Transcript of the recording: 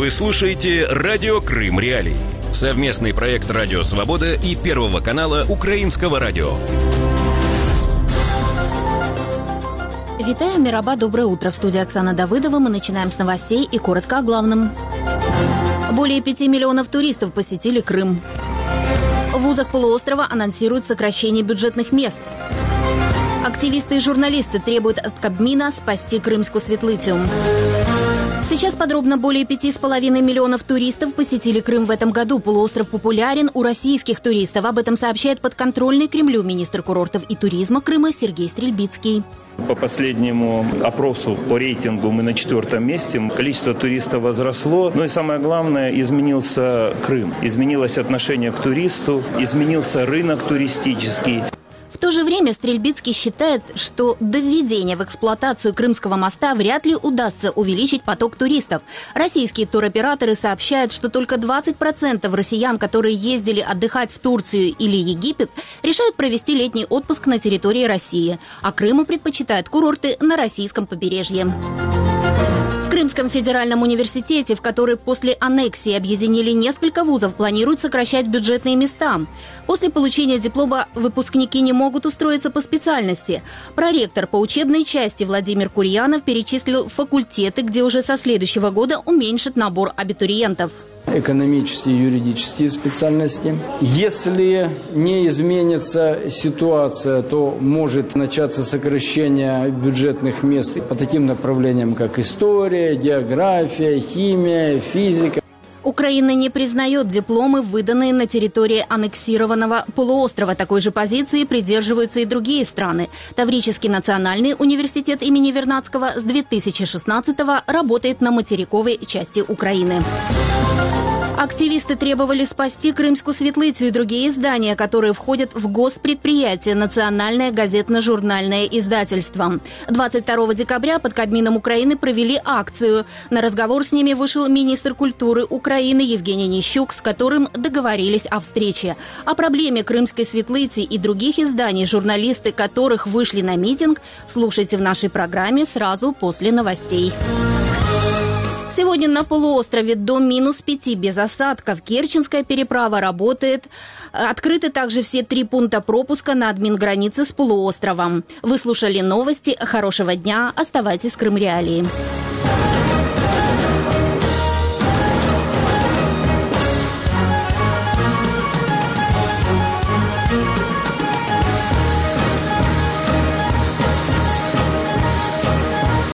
Вы слушаете «Радио Крым Реалии». Совместный проект «Радио Свобода» и Первого канала Украинского радио. Витаю, Мираба, доброе утро. В студии Оксана Давыдова. Мы начинаем с новостей и коротко о главном. Более 5 миллионов туристов посетили Крым. В вузах полуострова анонсируют сокращение бюджетных мест. Активисты и журналисты требуют от Кабмина спасти Крымскую Светлыцю. Сейчас подробно. Более 5,5 миллионов туристов посетили Крым в этом году. Полуостров популярен у российских туристов. Об этом сообщает подконтрольный Кремлю министр курортов и туризма Крыма Сергей Стрельбицкий. По последнему опросу по рейтингу мы на 4-м месте. Количество туристов возросло. Но и самое главное, изменился Крым. Изменилось отношение к туристу, изменился рынок туристический. В то же время Стрельбицкий считает, что до введения в эксплуатацию Крымского моста вряд ли удастся увеличить поток туристов. Российские туроператоры сообщают, что только 20% россиян, которые ездили отдыхать в Турцию или Египет, решают провести летний отпуск на территории России, а Крыму предпочитают курорты на российском побережье. В Крымском федеральном университете, в который после аннексии объединили несколько вузов, планируют сокращать бюджетные места. После получения диплома выпускники не могут устроиться по специальности. Проректор по учебной части Владимир Курьянов перечислил факультеты, где уже со следующего года уменьшат набор абитуриентов. Экономические и юридические специальности. Если не изменится ситуация, то может начаться сокращение бюджетных мест по таким направлениям, как история, география, химия, физика. Украина не признает дипломы, выданные на территории аннексированного полуострова. Такой же позиции придерживаются и другие страны. Таврический национальный университет имени Вернадского с 2016-го работает на материковой части Украины. Активисты требовали спасти Крымскую Светлыцю и другие издания, которые входят в госпредприятие «Национальное газетно-журнальное издательство». 22 декабря под Кабмином Украины провели акцию. На разговор с ними вышел министр культуры Украины Евгений Нищук, с которым договорились о встрече. О проблеме Крымской Светлыцы и других изданий, журналисты которых вышли на митинг, слушайте в нашей программе сразу после новостей. Сегодня на полуострове до -5 без осадков. Керченская переправа работает. Открыты также все 3 пункта пропуска на админгранице с полуостровом. Вы слушали новости. Хорошего дня. Оставайтесь с Крым Реалии.